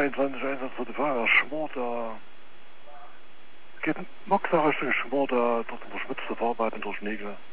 23 Einsatz für die Feuerwehr Schmor, da geht ein Moxer Richtung Schmor, da durch eine verschmutzte Fahrbahn durch Nägel.